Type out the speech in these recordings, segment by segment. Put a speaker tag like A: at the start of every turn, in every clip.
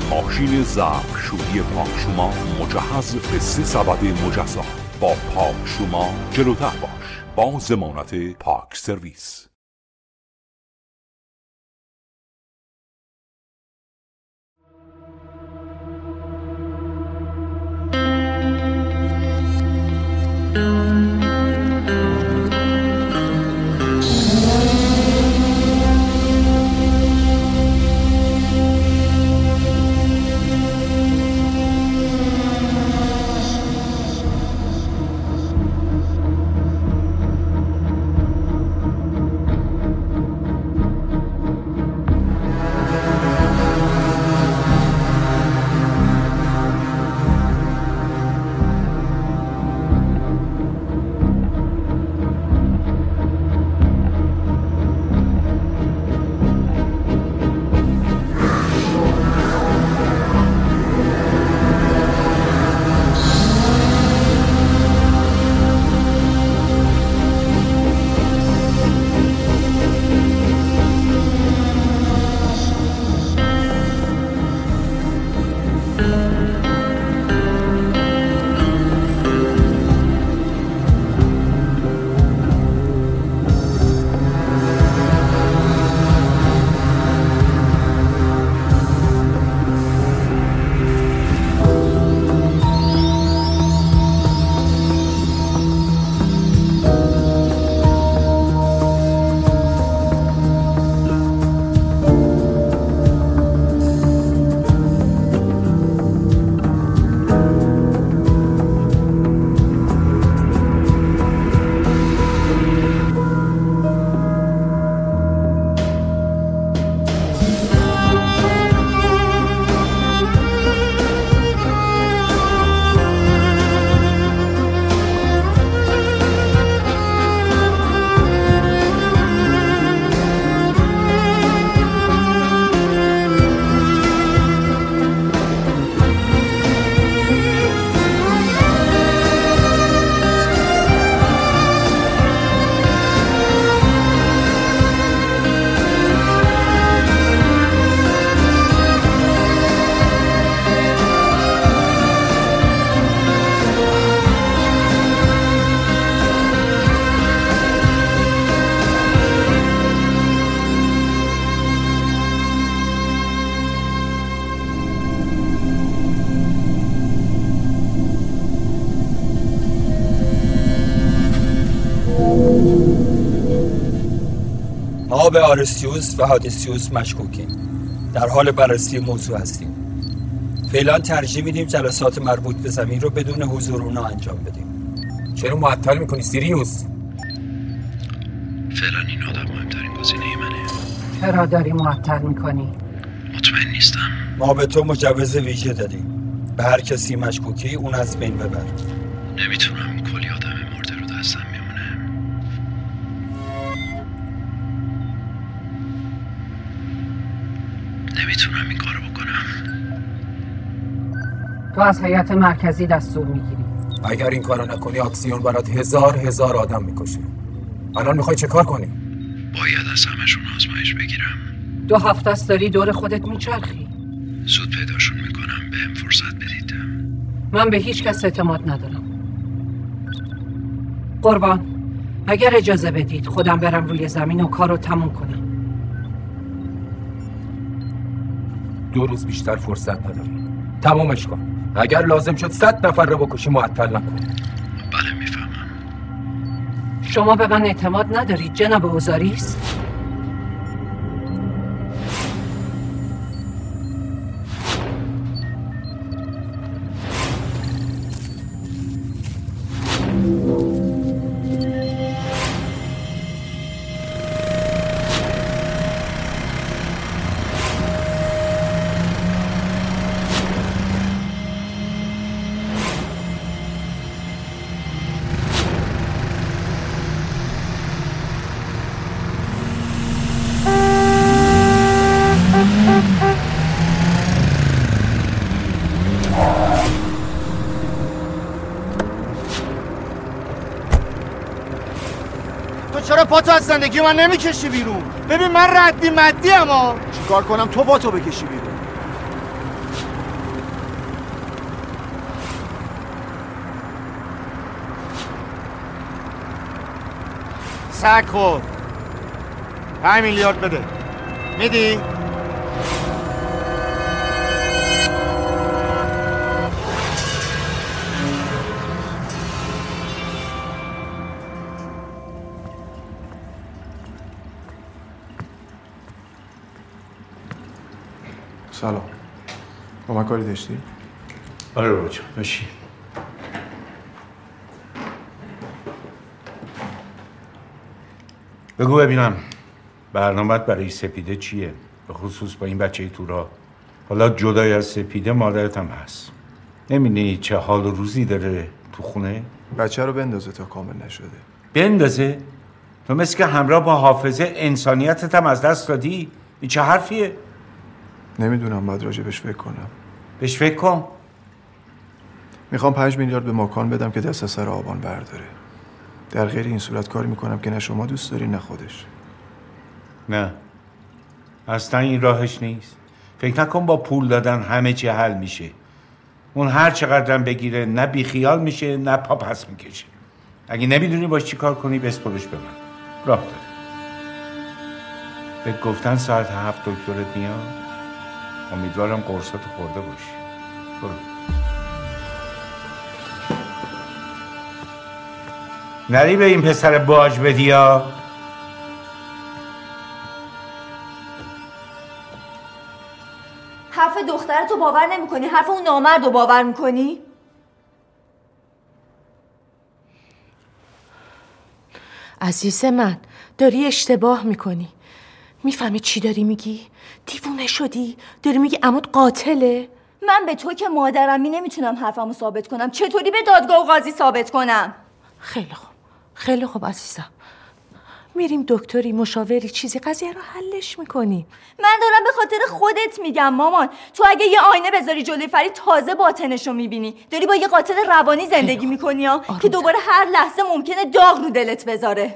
A: ماشین ظرف‌شویی پاکشوما مجهز به 3 سبد مجزا. با پاکشوما جلوتر باش. با ضمانت پاک سرویس.
B: ما به آرسیوس و هادیسیوس مشکوکیم. در حال بررسی موضوع هستیم. فعلا ترجیح میدیم جلسات مربوط به زمین رو بدون حضور اونا انجام بدیم.
C: چرا معطل میکنی سیریوس؟
D: فعلا این آدم مهمترین گزینه منه.
E: چرا داری معطل میکنی؟
D: مطمئن نیستم.
B: ما به تو مجوز ویژه دادیم. به هر کسی مشکوکی اون از بین ببر.
D: نمیتونم، کلی آدم مرده رو دستم میمونه. نمیتونم این کارو بکنم.
E: تو از هیئت مرکزی دستور میگیری.
C: اگر این کارو نکنی اکسیون برات هزار آدم میکشه. الان میخوای چه کار کنی؟
D: باید از همشون آزمایش بگیرم.
E: 2 هفته است داری دور خودت میچرخی.
D: زود پیداشون میکنم، بهم فرصت بدید.
E: من به هیچ کس اعتماد ندارم. قربان، اگر اجازه بدید خودم برم روی زمین و کارو تموم کنم.
C: 2 روز بیشتر فرصت نداری. تمومش کن. اگر لازم شد 100 نفر رو بکشی معطل نکن.
D: بله میفهمم.
E: شما به من اعتماد ندارید جناب اوزاریس؟
F: چرا پاتو از زندگی من نمیکشی بیرون؟ ببین من ردی مدی اما چیکار کنم تو پاتو بکشی بیرون؟ سگ خورد. 5 میلیارد بده. میدی؟
G: سلام. با من کاری داشتی؟
H: آره بابا جان باشی. بگو ببینم برنامه‌ت برای سپیده چیه؟ به خصوص با این بچه تورا. حالا جدای از سپیده مادرت هم هست. نمی‌بینی چه حال و روزی داره تو خونه؟
G: بچه رو بندازه تا کامل نشده.
H: بندازه؟ تو مثل که همراه با حافظه انسانیتت هم از دست دادی؟ این چه حرفیه؟
G: نمیدونم، باید راجبش فکر کنم.
H: بهش فکر کن.
G: میخوام 5 میلیارد به ماکان بدم که دست از سر آبان برداره. در غیر این صورت کاری میکنم که نه شما دوست داری نه خودش.
H: نه اصلا این راهش نیست. فکر نکن با پول دادن همه چی حل میشه. اون هر چقدرم بگیره نه بیخیال میشه نه پا پس میکشه. اگه نمیدونی باش چی کار کنی بسپرش به من. راه داره. به گفتن ساعت 7 دکترت میاد. امیدوارم قرصاتو خورده باشی. برو. نری به این پسر باج بدی یا
I: حرف دخترتو باور نمی‌کنی؟ حرف اون نامردو باور می‌کنی؟
J: عزیز من داری اشتباه میکنی. میفهمی چی داری میگی؟ دیوونه شدی؟ داری میگی عموت قاتله؟
I: من به تو که مادرمی نمیتونم حرفمو ثابت کنم. چطوری به دادگاه و قاضی ثابت کنم؟
J: خیلی خوب، خیلی خوب عزیزم. میریم دکتری، مشاوری، چیزی، قضیه رو حلش میکنیم.
I: من دارم به خاطر خودت میگم مامان. تو اگه یه آینه بذاری جلوی فرید تازه باطنشو میبینی. داری با یه قاتل روانی زندگی میکنی ها که دوباره هر لحظه ممکنه داغ رو دلت بذاره.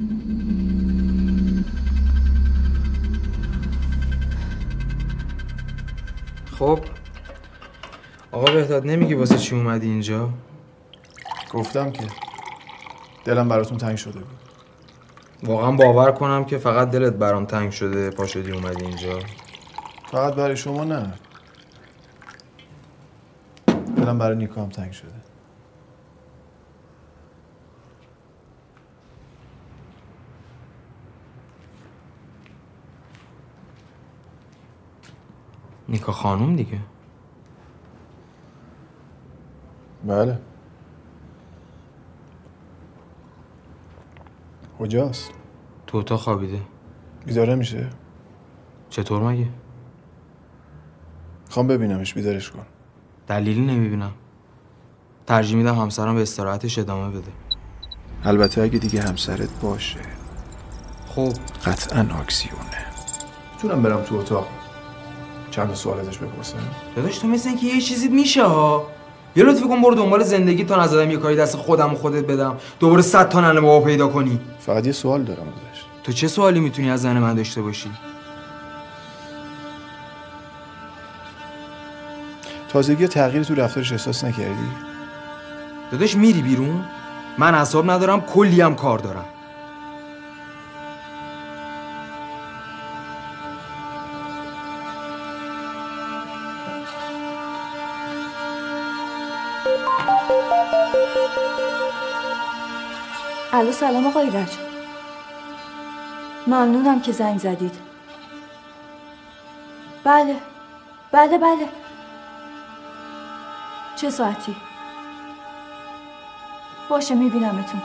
K: خب آقا بهداد نمیگی واسه چی اومدی اینجا؟
G: گفتم که دلم براتون تنگ شده بود.
K: واقعا باور کنم که فقط دلت برام تنگ شده پا شدی اومدی اینجا؟
G: فقط برای شما نه، دلم برای نیکا هم تنگ شده.
K: نیکا خانوم دیگه؟
G: بله. کجاست؟
K: تو اتاق خوابیده.
G: بیداره میشه؟
K: چطور مگه؟
G: خوام ببینمش، بیدارش کن.
K: دلیلی نمیبینم. ترجیح میدم همسرم به استراحتش ادامه بده.
G: البته اگه دیگه همسرت باشه.
K: خب
G: قطعاً آکسیونه. میتونم برم تو اتاق چند سوال ازش بپرسم؟
K: داداش تو مثل اینکه یه چیزی میشه ها. یه لطفی کن برو دنبال زندگی تا نزدم یه کاری دست خودم و خودت بدم دوباره 100 تا ننه بابا پیدا کنی.
G: فقط یه سوال دارم ازش.
K: تو چه سوالی میتونی از زن من داشته باشی؟
G: تازگی تغییر تو رفتارش احساس نکردی؟
K: داداش میری بیرون؟ من اعصاب ندارم، کلی هم کار دارم.
I: الو سلام آقای ایرج. ممنونم که زنگ زدید. بله بله بله. چه ساعتی؟ باشه میبینمتون.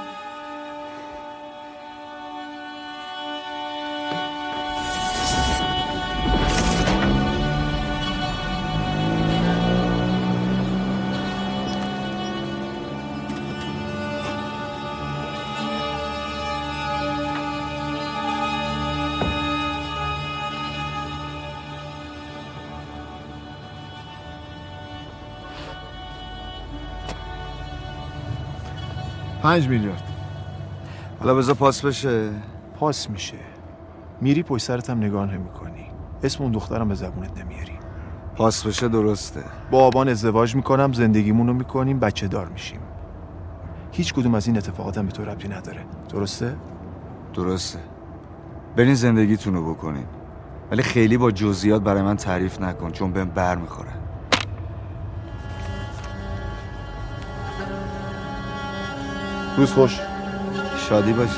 G: $5 میلیارد.
F: حالا بذار پاس بشه.
G: پاس میشه. میری پشت سرت هم نگاه نمی‌کنی. اسم اون دخترم به زبونت نمیاری.
F: پاس بشه درسته.
G: با آبان ازدواج میکنم، زندگیمونو میکنیم، بچه دار میشیم. هیچ کدوم از این اتفاقات هم به تو ربطی نداره. درسته؟
L: درسته. برین زندگیتونو بکنین، ولی خیلی با جزئیات برای من تعریف نکن چون بهم بر میخوره.
G: روز خوش.
L: شادی باشه.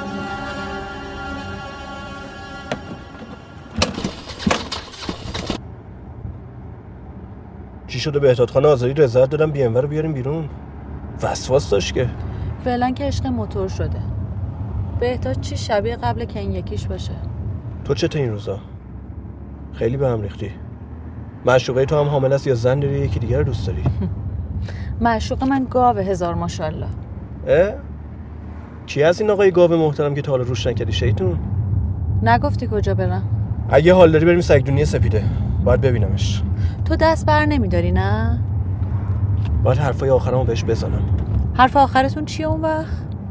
M: چی شده بهتاد خان آزادی رضایت دادم BMW رو بیاریم بیرون؟ وسواس داشت که.
N: فعلا که عشق موتور شده. بهتاد چی شبیه قبل که این یکیش باشه.
M: تو چته این روزا؟ خیلی به هم ریختی. معشوقه تو هم حامل است یا زن داری یکی دیگر رو دوست داری؟
N: معشوق من گاوه هزار ماشاءالله.
M: کی از این آقای گاو محترم که تا حالا روش نکردی شیطون؟
N: نگفتی کجا برم؟
M: اگه حال داری بریم سگدونی سپیده. باید ببینمش.
N: تو دست بر نمیداری نه؟
M: باید حرفای آخرمو بهش بزنم.
N: حرف آخرتون چیه اون وقت؟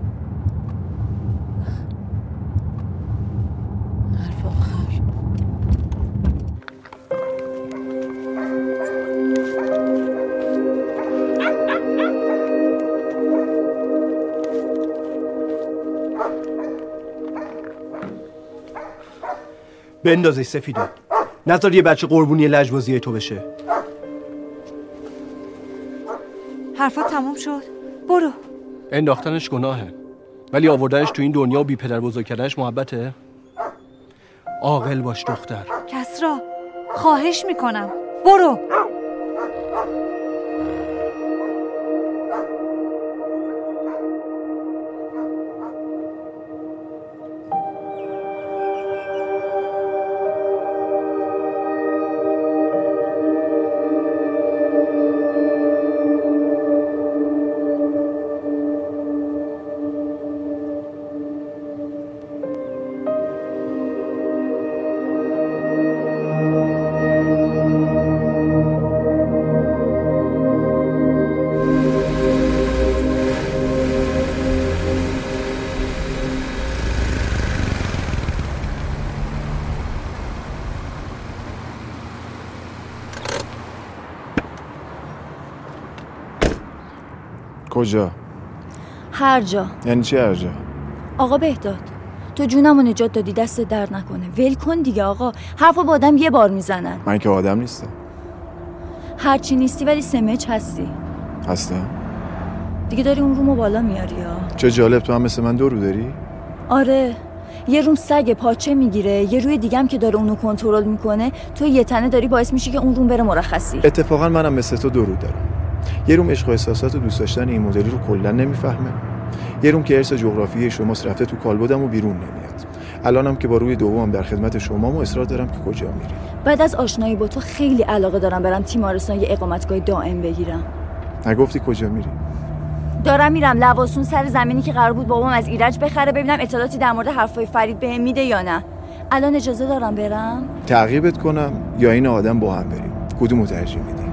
N: حرف آخر
M: بندازش سفیده. نذار یه بچه قربونی لجبازی تو بشه.
O: حرفات تموم شد. برو.
M: انداختنش گناهه، ولی آوردنش تو این دنیا و بی پدر بزرگ کردنش محبته. عاقل باش دختر.
O: کسرا خواهش میکنم برو.
G: کجا؟
I: هر جا.
G: یعنی چی هر جا؟
I: آقا بهداد تو جونمو نجات دادی، دست درد نکنه. ول کن دیگه آقا، حرفو با آدم یه بار میزنن.
G: من که آدم نیستم.
I: هرچی نیستی ولی سمج هستی.
G: هستم؟
I: دیگه داری اون رومو بالا میاری ها.
G: چه جالب، تو هم مثل من 2 رو داری؟
I: آره، یه روم سگ پاچه میگیره، یه روی دیگم که داره اونو کنترل میکنه. تو یه تنه داری باعث میشی که اون روم بره مرخصی.
G: اتفاقا منم مثل تو 2 رو دارم. یه روم عشق و احساسات و دوست داشتن این مدلی رو کلا نمیفهمه. یه روم که ارث جغرافیایی شماست رفته تو کالبدم و بیرون نمیاد. الانم که با روی دوم در خدمت شمام و اصرار دارم که کجا میری.
I: بعد از آشنایی با تو خیلی علاقه دارم برم تیمارستان یه اقامتگاه دائم بگیرم.
G: نگفتی کجا میری؟
I: دارم میرم لواسون، سر زمینی که قرار بود بابام از ایرج بخره، ببینم اطلاعاتی در مورد حرفای فرید بهم میده یا نه. الان اجازه دارم برم؟
G: تعقیبت کنم یا این آدم با هم بریم؟ کدومو ترجیح میدی؟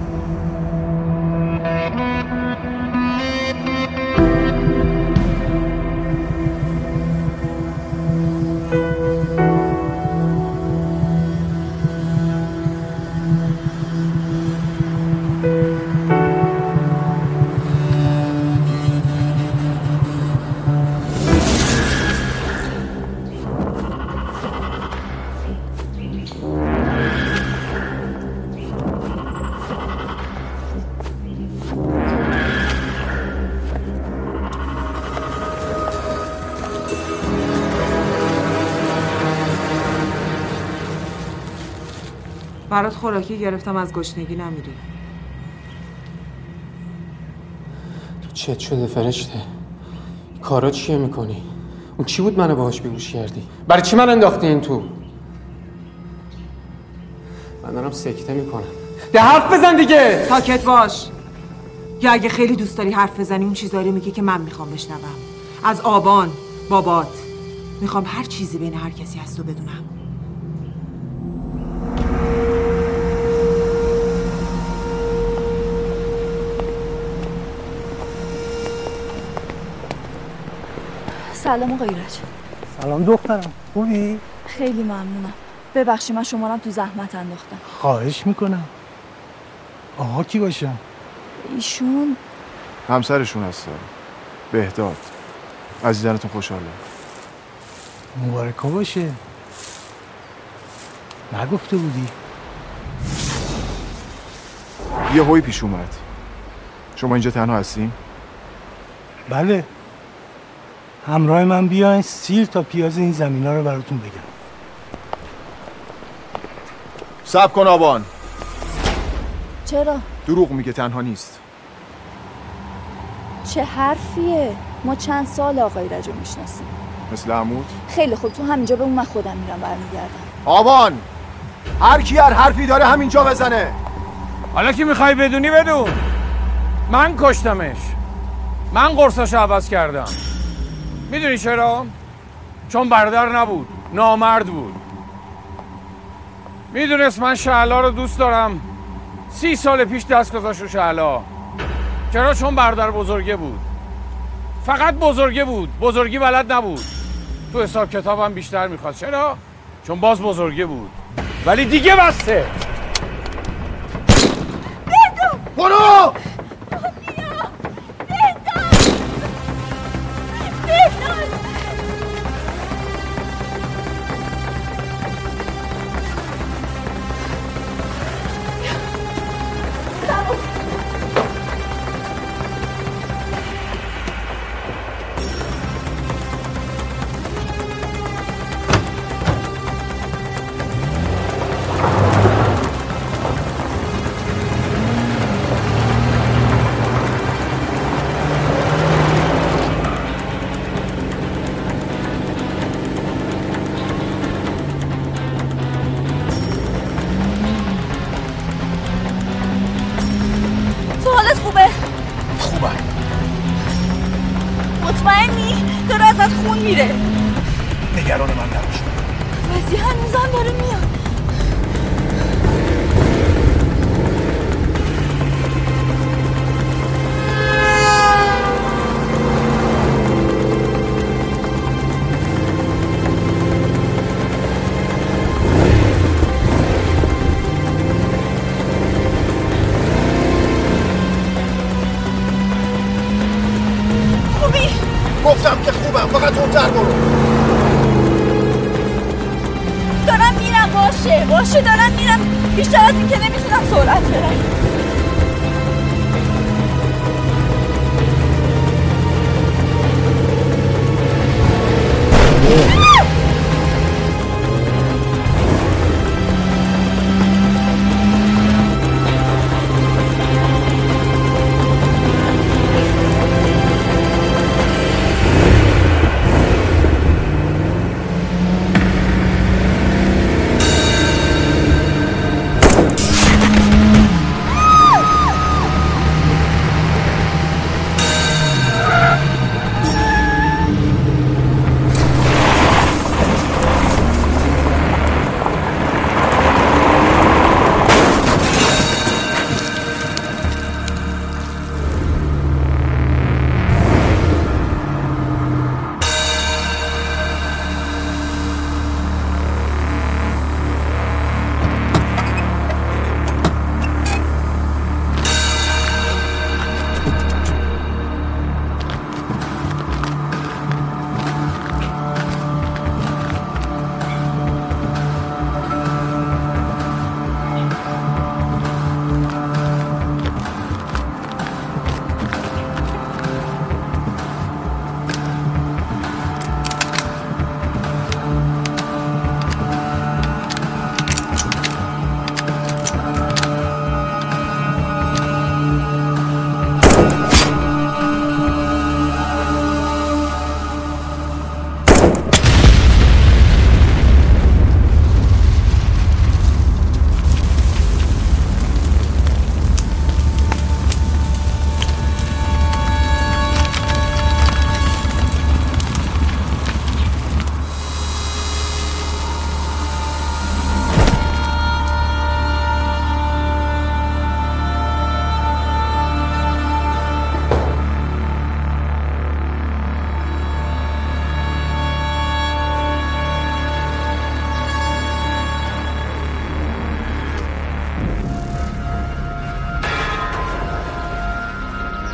P: برات خوراکی گرفتم، از گشنگی نمیری.
K: تو چت شده فرشته؟ کارا چیه میکنی؟ اون چی بود منو باهاش بیهوش کردی؟ برای چی من انداختی این تو؟ من دارم سکته میکنم. ده حرف بزن دیگه.
P: ساکت باش. یا اگه خیلی دوست داری حرف بزنی اون چیزایی میگی که من میخوام بشنوم. از آبان، بابات. میخوام هر چیزی بین هر کسی هست تو بدونم.
I: سلام آقا ایرج.
Q: سلام دخترم، خوبی؟
I: خیلی ممنونم. ببخشید من شما رو تو زحمت انداختم.
Q: خواهش میکنم. آها کی باشم؟
G: ایشون همسرشون هستن. بهداد. عزیزانتون خوشحاله.
Q: مبارکا باشه. نگفته بودی؟
G: یه هوی پیش اومد. شما اینجا تنها هستین؟
Q: بله. همراه من بیاین سیر تا پیاز این زمینا رو براتون بگم.
G: صبر کن آبان.
I: چرا؟
G: دروغ میگه، تنها نیست.
I: چه حرفیه؟ ما چند سال آقای رجو میشناسیم.
G: مثل عمود؟
I: خیلی خوب، تو همینجا بمون، من خودم میرم برمیگردم.
G: آبان، هر کی هر حرفی داره همینجا بزنه.
R: حالا که میخوای بدونی بدون. من کشتمش. من قرصاشو عوض کردم. میدونی چرا؟ چون برادر نبود، نامرد بود. میدونست من شعلا رو دوست دارم. 30 سال پیش دست گذاشت رو شعلا. چرا؟ چون برادر بزرگه بود. فقط بزرگه بود، بزرگی بلد نبود. تو حساب کتابم بیشتر میخواست. چرا؟ چون باز بزرگه بود. ولی دیگه بسته.
G: برو!
I: مطمئنی؟ داره ازت خون میره.
G: نگران من نباش.
I: وزی هنوزم داره میاد.
G: گفتم که خوبم، فقط اونتر برو.
I: دارم میرم. باشه دارم میرم. بیشتر از این که نمیتونم سرعت برم.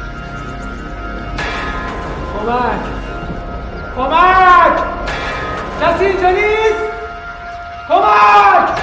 R: کمک!
K: کسی اینجا نیست؟ کمک!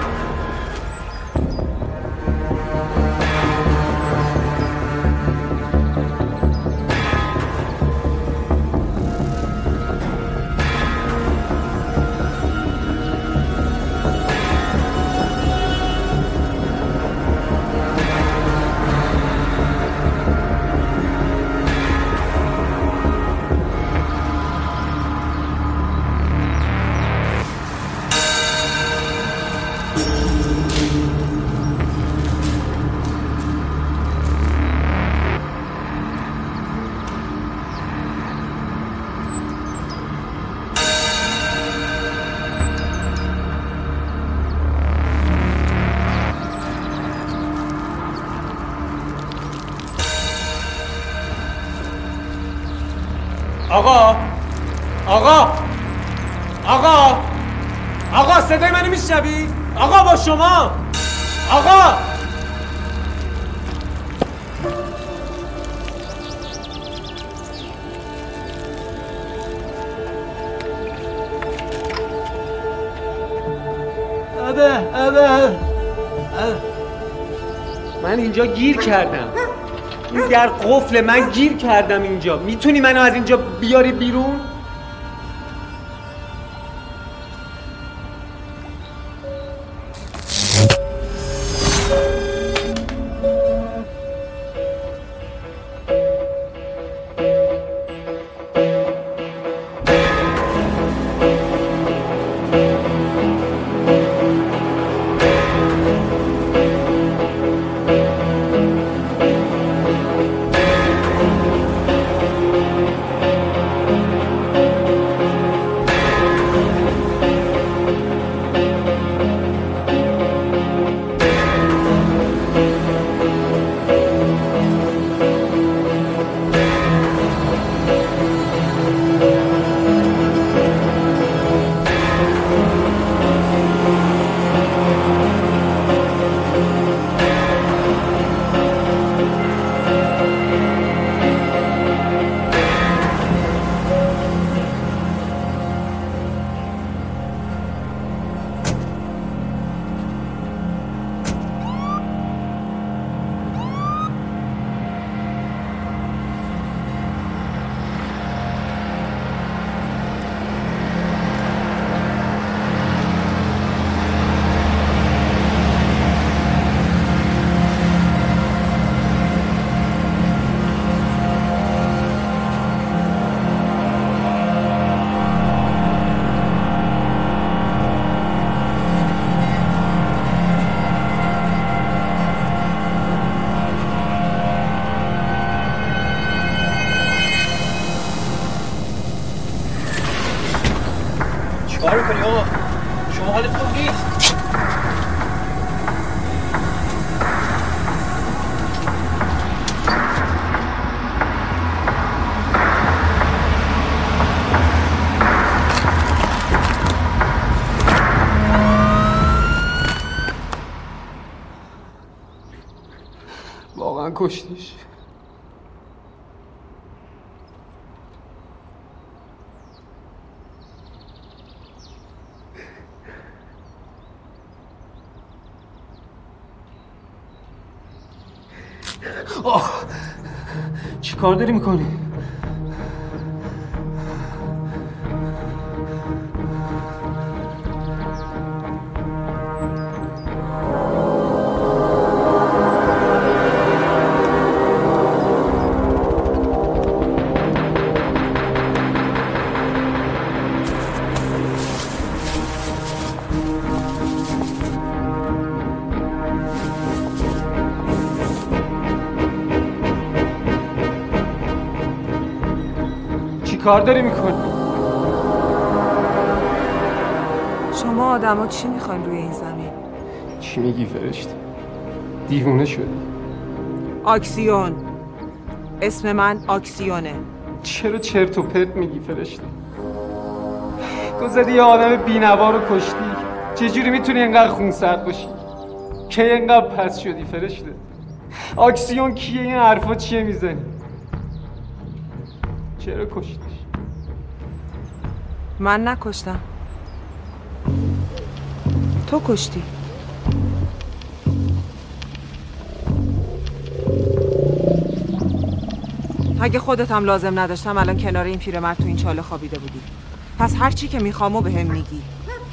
K: آقا صدای منو میشنوی؟ آقا با شما آقا من اینجا گیر کردم. این در قفل من گیر کردم اینجا. میتونی منو از اینجا بیاری بیرون؟ واقعا کشتیش. چی کار داری میکنی؟ کار داری میکنی؟
P: شما آدما چی میخواین روی این زمین؟
K: چی میگی فرشته؟ دیوونه شدی؟
P: آکسیون. اسم من آکسیونه.
K: چرا چرت و پرت میگی فرشته؟ گذاری یه آدم بی‌نوا رو کشتی. چجوری میتونی اینقدر خونسرد باشی؟ کی اینقدر پس شدی فرشته؟ آکسیون کیه؟ این حرفا چیه میزنی؟ چرا کشتیش؟
P: من نکشتم، تو کشتی. اگه خودت هم لازم نداشتم الان کنار این پیرمرد تو این چاله خوابیده بودی. پس هر چی که میخوامو بهم میگی.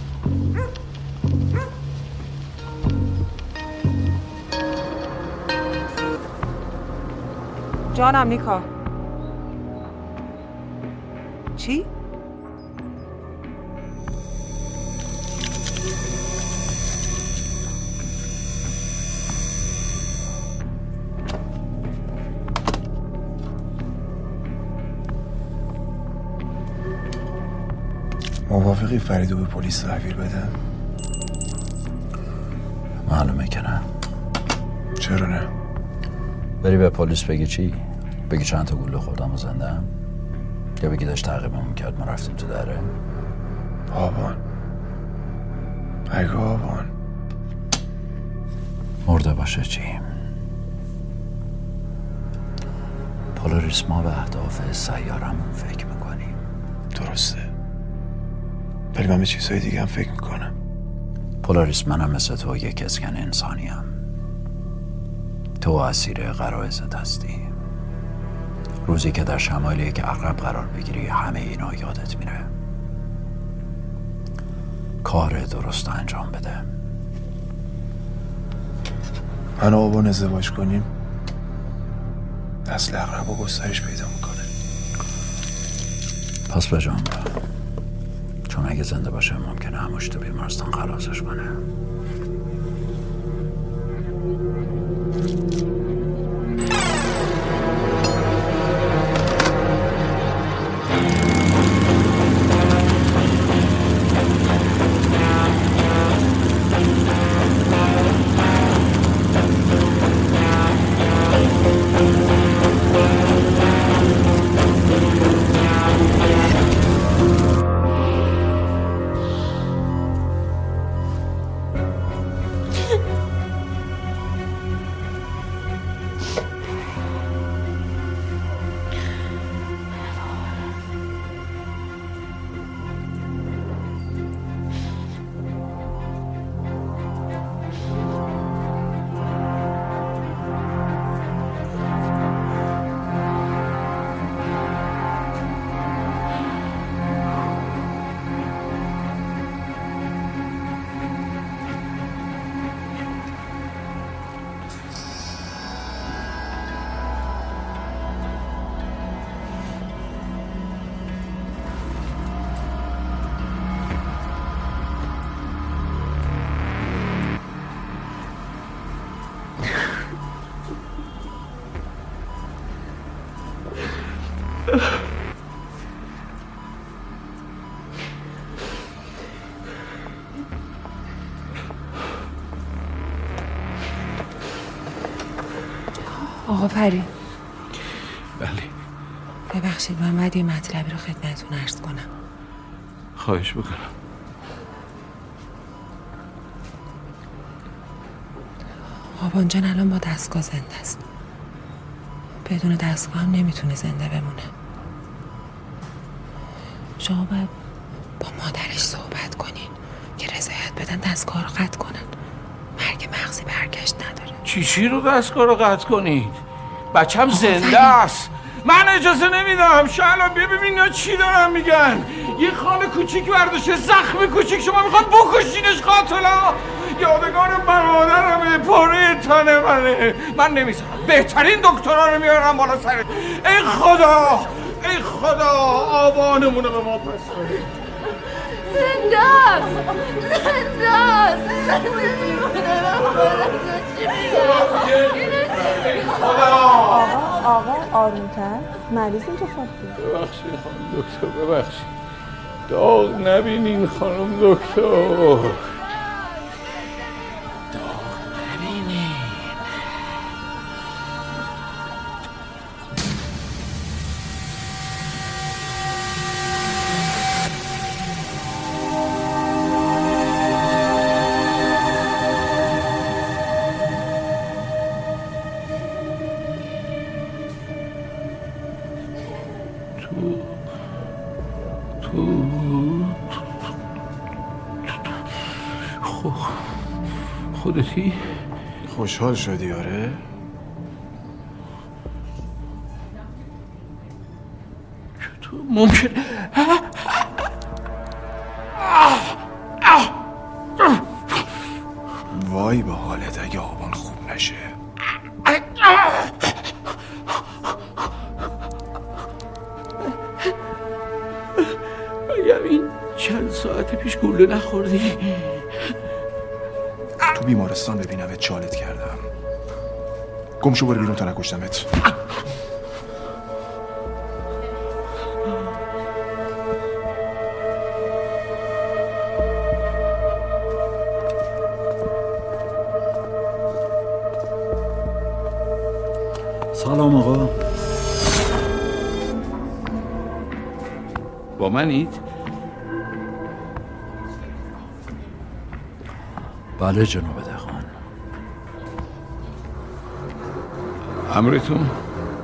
P: جانم نیکا. چی؟
G: موافقی فریدو به پلیس تحویل بده؟
S: معلومه که نه.
G: چرا نه؟
S: بری به پلیس بگی چی؟ بگی چند تا گوله خوردم و زنده‌ام؟ یا بگی داشت تعقیبمون کرد ما رفتیم تو دره؟
G: آبان اگه آبان
S: مرده باشه چی؟ پولاریس ما به اهداف سیارمون فکر میکنیم.
G: درسته، ولی من به چیزهای دیگه هم فکر میکنم.
S: پولاریس منم مثل تو یک اسکن انسانیم. تو اسیر غرایزت هستی. روزی که در شمال یک عقرب قرار بگیری همه اینا یادت میره. کار درست انجام بده.
G: من و آبان ازدواج کنیم نسل عقرب و گسترش پیدا میکنه.
S: پس به جان برو، چون اگه زنده باشه ممکنه همش تو بیمارستان خلاصش کنه.
P: آقا فرید.
H: بله.
P: ببخشید من باید یه مطلبی رو خدمتتون عرض کنم.
H: خواهش بکنم.
P: آبان جان الان با دستگاه زنده است. بدون دستگاه هم نمیتونه زنده بمونه. شما باید با مادرش صحبت کنین که رضایت بدن دستگاه رو قطع کنن. مرگ مغزی برگشت نداره.
H: چی رو دستگاه رو قطع کنید؟ بچم زنده است. من اجازه نمیدم. شالا ببین چی دارن میگن. یه خانه کوچیک برداشته، زخم کوچیک، شما میخواد بکشینش قاتلا. یادگار برادرمه، پاره تنه منه. من نمیذارم. بهترین دکترها رو میارم بالا سر. ای خدا، ای خدا، آبانمون رو به ما پس بده.
I: زنده است، زنده است.
N: آقا آرومتر، مریض اینجا خوابید.
H: ببخشید خانم دکتر، ببخشید. داغ نبینین خانم دکتر. تو
R: خودتی؟
G: خوشحال شدی آره؟
R: چطور ممکن؟
G: وای به حالت اگه آبان خوب نشه.
R: اگر این چند ساعت پیش گوله نخوردی
G: تو بیمارستان ببینمت چالت کردم. گمشو برو بیرون تا نکشتمت.
S: سلام آقا.
R: با منید؟
S: بله جناب دهقان.
R: امرتون؟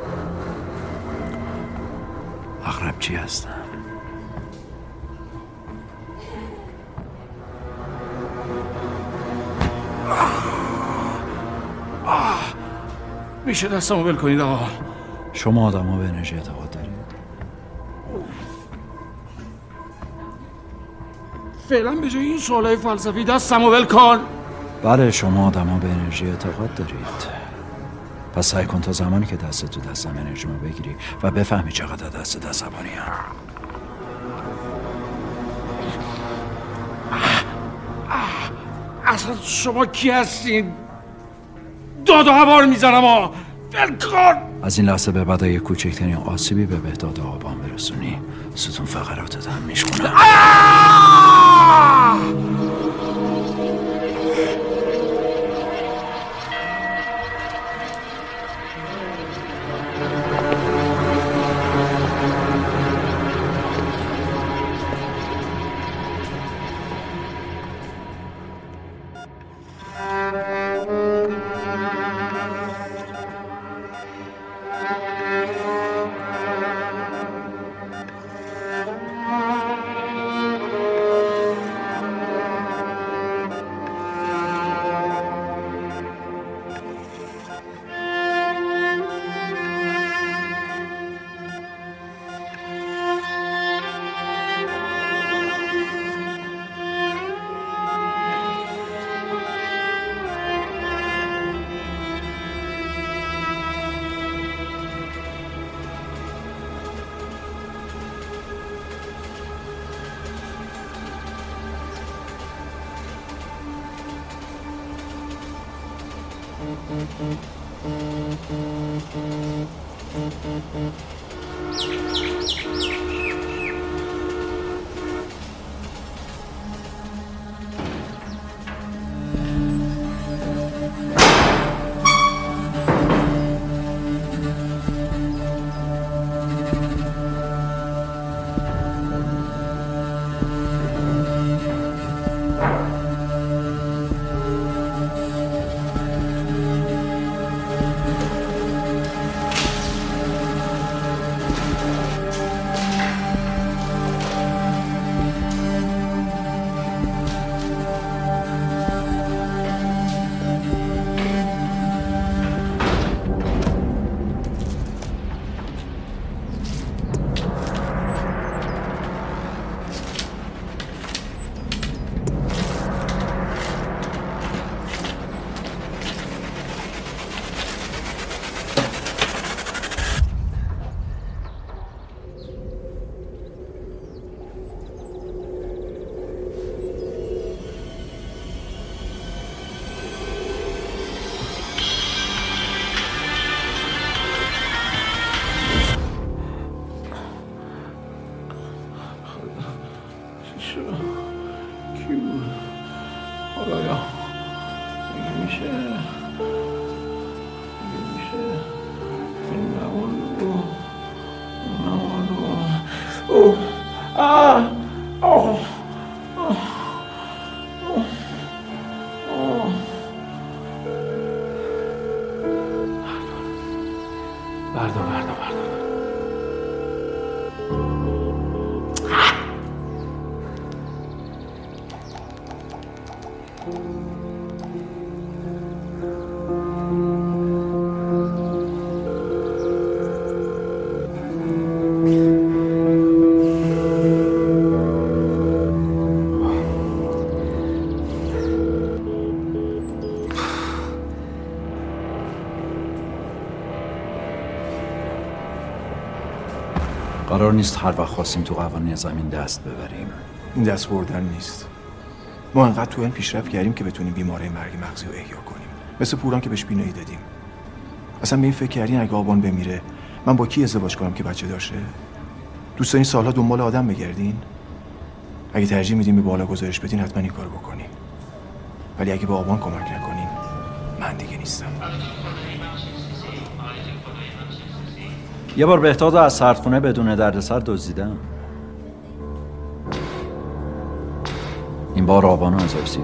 S: اغربچی هستم.
R: میشه دستمو ول کنید آقا؟
S: شما آدم ها به انرژی اعتقاد دارید؟
R: فعلا به جای این سوالای فلسفی دستمو ول کن.
S: بله شما آدم ها به انرژی اعتقاد دارید. پس سعی کن تا زمانی که دست تو دستم انرژیمو بگیری و بفهمی چقدر دست عصبانی هم.
R: اصلا شما کی هستین؟ داد و هوار میزنم ها. ول کن.
S: از این لحظه به بعد اگه کوچکترین آسیبی به بهداد آبان برسونی ستون فقراتت هم میشکنم. قرار نیست هر وقت خواستیم تو قوانین زمین دست ببریم.
G: این دست بردن نیست. ما انقدر تو علم پیشرفت کردیم که بتونیم بیماری مرگ مغزی رو احیا کنیم. مثل پوران که بهش بینایی دادیم. اصلا به این فکر کردین اگه آبان بمیره من با کی ازدواج کنم که بچه داشته؟ دوست دارین سالها دنبال آدم بگردین؟ اگه ترجیح میدین به بالا گزارش بدین حتما این کارو بکنین. ولی اگه به آبان کمک نکنین من دیگه نیستم.
S: یه بار بهتاد از سردخونه بدون دردسر دزدیدم. این بار آبانو از ارسیو.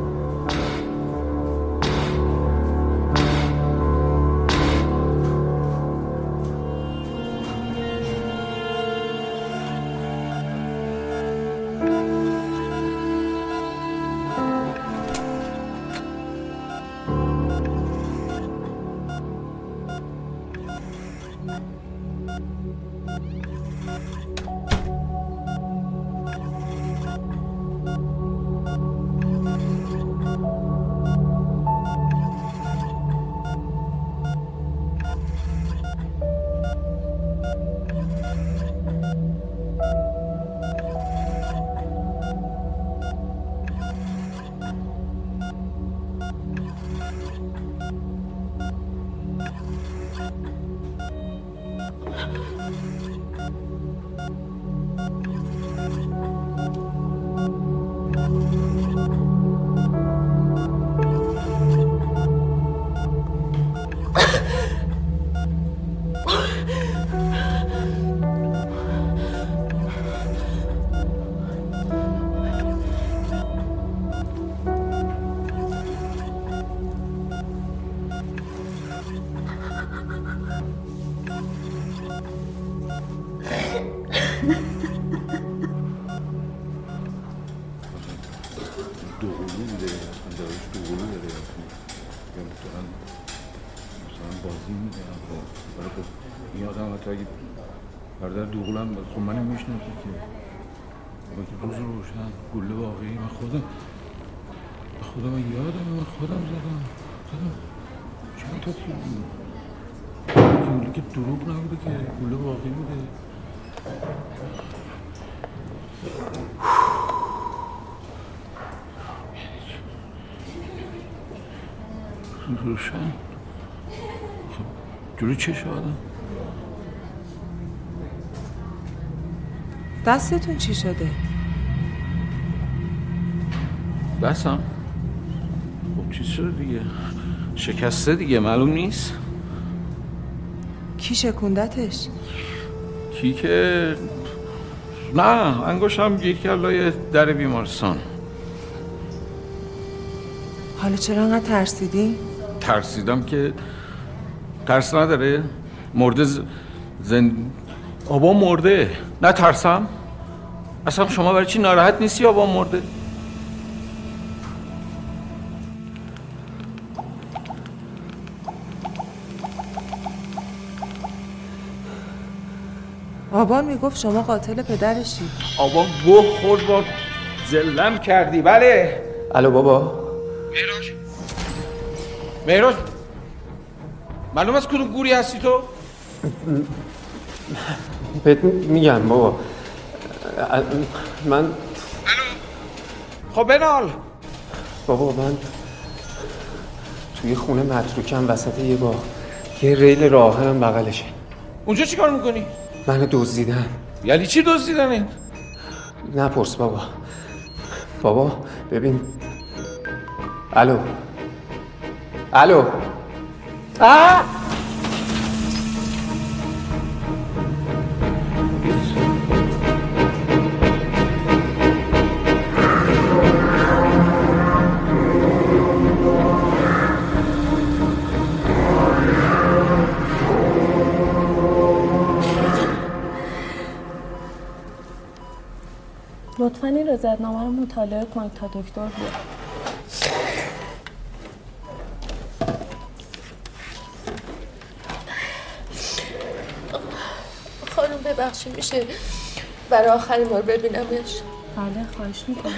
H: برادر دوغلم خب منو میشناسه که روز روشن گله واقعی من خودم یادم من خودم زدم چند تا گله که دروغ نبوده که گله واقعی بوده. روشن خب جلوی چشم آدم.
P: دستتون چی شده؟
H: دستم؟ خب چی شده دیگه؟ شکسته دیگه معلوم نیست.
P: کی شکوندتش؟
H: کی که نه انگشتم گیر کرد لای در بیمارستان.
P: حالا چرا انقدر ترسیدی؟
H: ترسیدم که ترس نداره. مرده آبا مرده. نه ترسم؟ اصلا شما برای چی ناراحت نیستی آبا مرده؟
P: آبان میگفت شما قاتل پدرشی.
H: آبان گوه خورد با زلم کردی. بله.
K: الو بابا.
H: مهراج معلوم از کدوم گوری هستی تو؟
K: بهت میگم بابا. من
H: الو خب بنال.
K: بابا من توی خونه متروکم وسط یه باغ، یه ریل راهنم بغلشه.
H: اونجا چی کار میکنی؟
K: منو دزدیدن.
H: یعنی چی دزدیدن این؟
K: نپرس بابا ببین. الو
T: لطفاً این رضایت‌نامه رو مطالعه کنید تا دکتر بیاد.
J: خانم ببخشید میشه برای آخرین بار ببینمش؟
T: بله خواهش میکنم.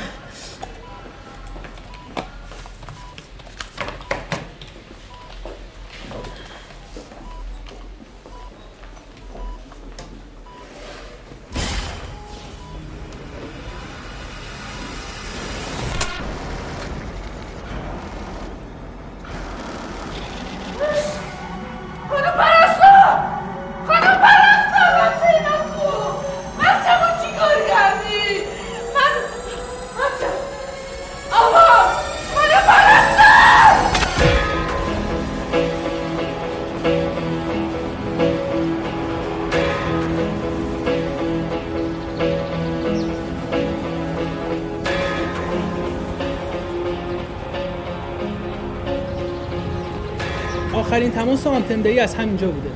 U: آخرین تماس آنتنده‌ای از همینجا بوده.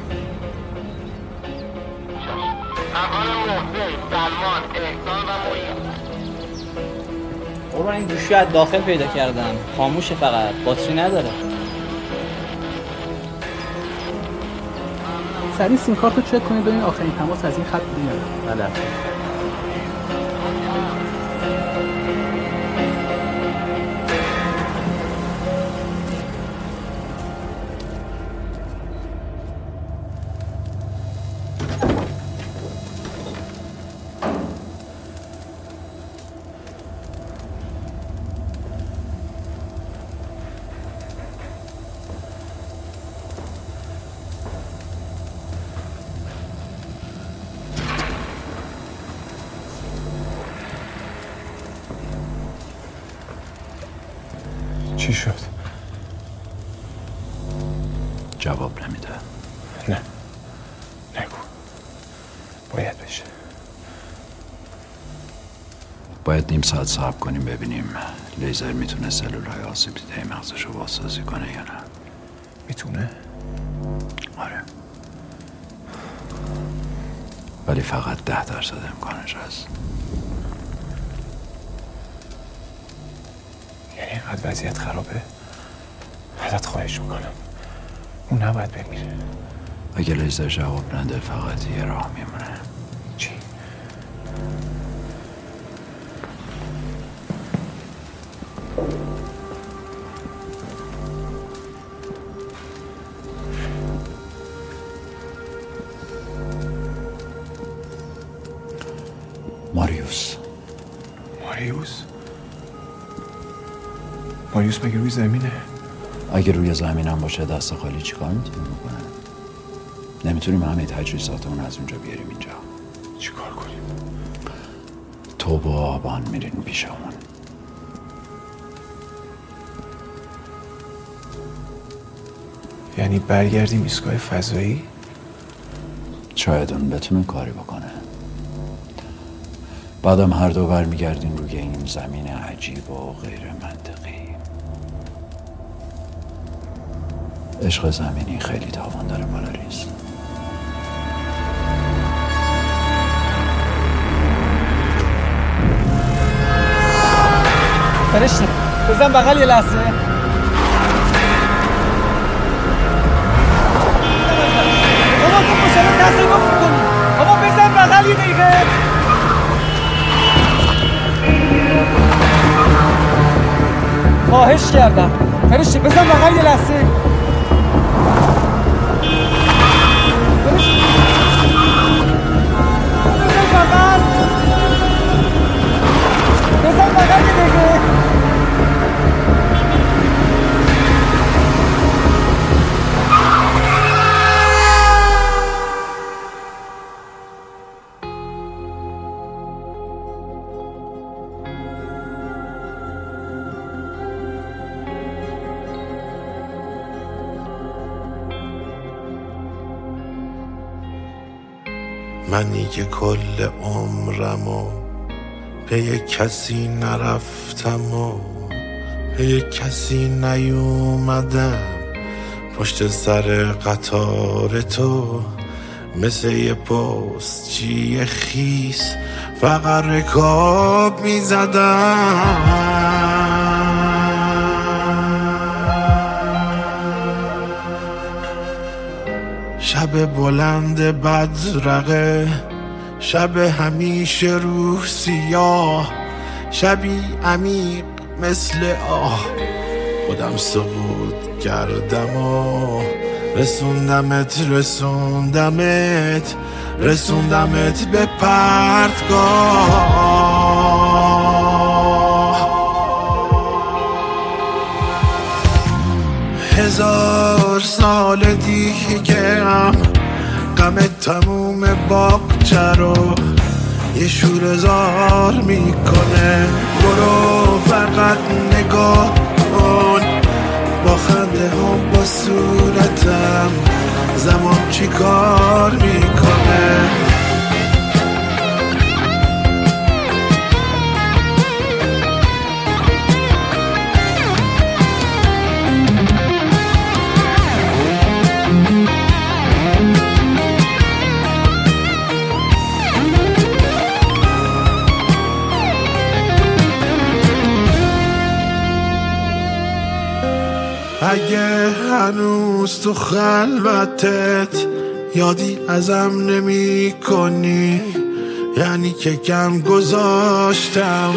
V: قربان این گوشی از داخل پیدا کردم، خاموشه، فقط باتری نداره.
U: سریع سیم کارت رو چک کنید ببینید آخرین تماس از این خط بوده یا نه.
V: بله.
G: چی شد؟
S: جواب نمیده.
G: نه نگو. باید بشه.
S: باید نیم ساعت صبر کنیم ببینیم لیزر میتونه سلولهای آسیب دیده مغزش رو بازسازی کنه یا نه.
G: میتونه؟
S: آره. ولی فقط 10% امکانش هست.
G: یعنی اینقدر وضعیت خرابه؟ ازت خواهش میکنم اون نباید بمیره.
S: اگه لیزر جواب نده فقط یه راه میمونه.
G: چی؟
S: ماریوس
G: مگه روی زمینه؟
S: اگه روی زمینم باشه دست خالی چیکار میتونیم بکنه؟ نمیتونیم همه تجهیزاتمون از اونجا بیاریم اینجا.
G: چیکار کنیم؟
S: تو با آبان میرین پیشمون.
G: یعنی برگردیم ایستگاه فضایی؟
S: شاید اون بتونه کاری بکنه. بعدم هر دو برمیگردین روی این زمین عجیب و غیر منطقی. عشق زمینی خیلی تاوان داره پالاریس.
U: فرشته بزن بغل یه لحظه. بابا تو مشاهده تصرف کنی. بابا بزن بغل یه دقیقه. خواهش کردم فرشته بزن بغل یه لحظه. بزن بغل یه دقیقه.
W: منی که کل عمرمو پی کسی نرفتم و پی کسی نیومدم، پشت سر قطار تو مثل یه پستچی خیس فقط رکاب میزدم. شب بلند بدرقه، شب همیشه روح سیاه، شبی عمیق مثل آه، خودم سقوط کردم و رسوندمت به پرتگاه. 1000 سال دیگه هم غم تموم باغچه رو یه شوره‌زار میکنه. برو فقط نگاه کن، با خنده هم با صورتم زمان چی کار میکنه. اگه هنوز تو خلوتت یادی ازم نمی کنی یعنی که کم گذاشتم.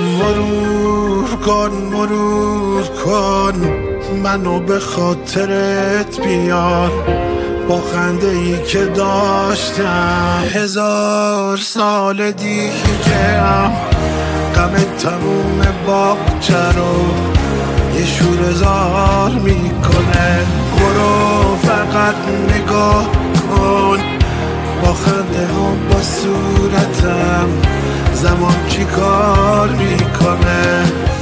W: مرور کن منو به خاطرت بیار با خنده ای که داشتم. 1000 سال دیگم غم تموم باغچه رو یه شور زار میکنه. برو فقط نگاه کن با خنده هم با صورتم زمان چی کار میکنه.